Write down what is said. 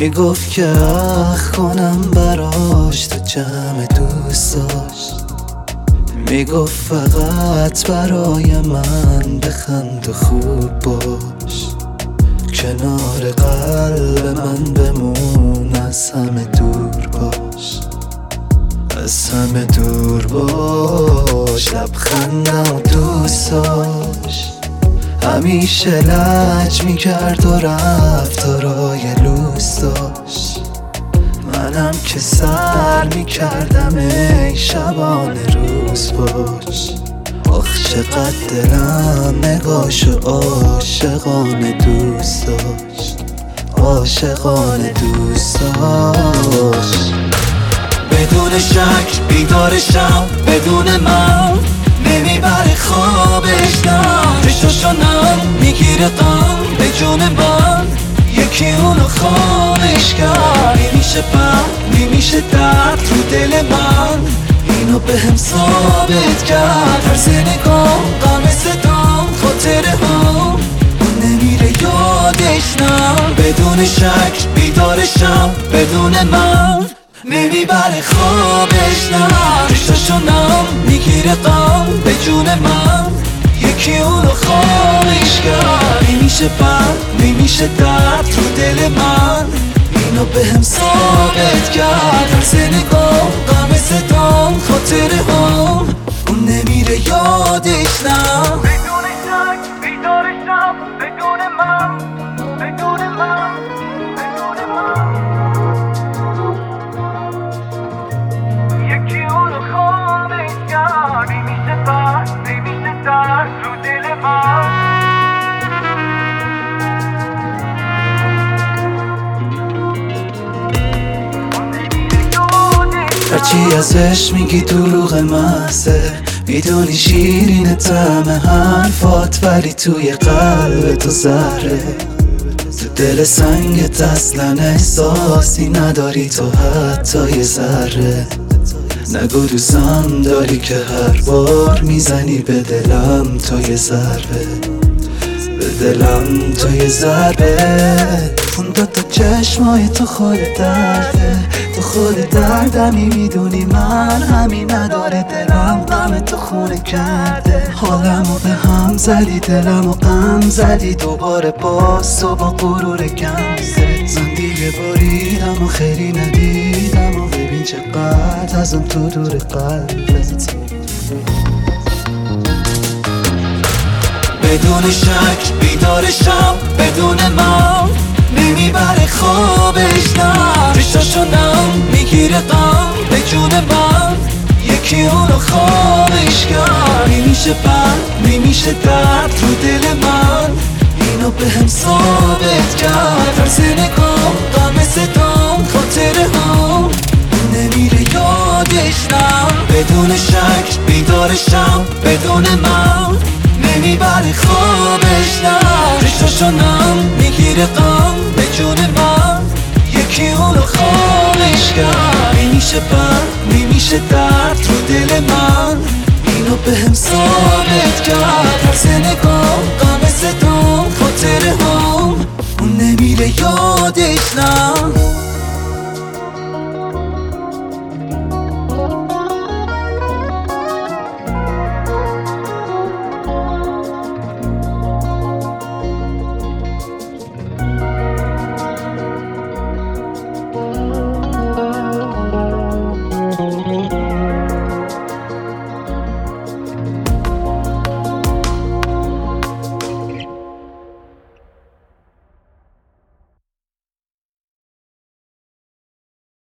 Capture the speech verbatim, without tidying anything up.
میگفت که اخ کنم براش تو جمع دوستاش، میگفت فقط برای من بخند و خوب باش، کنار قلب من بمون، از همه دور باش، از همه دور باش. لبخندم و دوست داشت، همیشه لج میکرد و رفتارای لوس داشت، منم که سر میکردم ای شبانه روز باش. آخ چقدر دلم نگاشو عاشقانه دوست داشت، عاشقانه دوست داشت. بدون شک بیدارشم، بدون من نمیبره خوابش، نه چشاشانم میگیره غم به جون من، یکی اونو خامش کرد. نمیشه بر نمیشه درد تو دل من، اینو به هم ثابت کرد. هر نگاه غم صدام خاطره هم نمیره یادش، نه بدون شک بیدارشم، بدون من نمیبره خوابش، نه چشاشونم میگیره غم به جون من، یکی اونو خامش کرد. نمیشه بر نمیشه درد تو دل من، اینو به هم ثابت کرد. هر نگاه غم صدام خاطره هم اون نمیره یادش، نه بدون شک بیدارشم، بدون من بدون من بدون من، یکی اونو خامش کرد. نمیشه بر نمیشه درد تو دل من. هرچی ازش میگی دروغ محضه، میدونی شیرین طعم حرفات، ولی توی قلب تو زهره. تو دل سنگت اصلا احساسی نداری تو حتی یه ذره. نگو دوستم داری که هر بار میزنی به دلم تو یه ضربه، به دلم تو یه ضربه. اون دوتا چشمای تو خود درده، تو خود دردمی، میدونی من همین نداره. دلم غم تو خونه کرده، حالمو به هم زدی، دلمو غم زدی. دوباره باز تو با غرور کم زد، من دیگه باریدم و خیلی ندیدم و ببین چقدر ازم تو دور قلبت. بدون شک بیدارشم، بدون من نمیبره خوابش، نه چشاشونم میگیره غم به جون من، یکی اونو خامش کرد. نمیشه بر نمیشه درد تو دل من، اینو به هم ثابت کرد. هر نگاه غم صدام خاطره هم نمیره یادش، نه بدون شک بیدارشم، بدون من نمیبره خوابش، نه چشاشونم میگیره غم به جون من، یکی اونو خامش کرد. نمیشه بر نمیشه درد تو دل من، اینو به هم ثابت کرد. هر نگاه غم صدام خاطره هم اون نمیره یادش، نه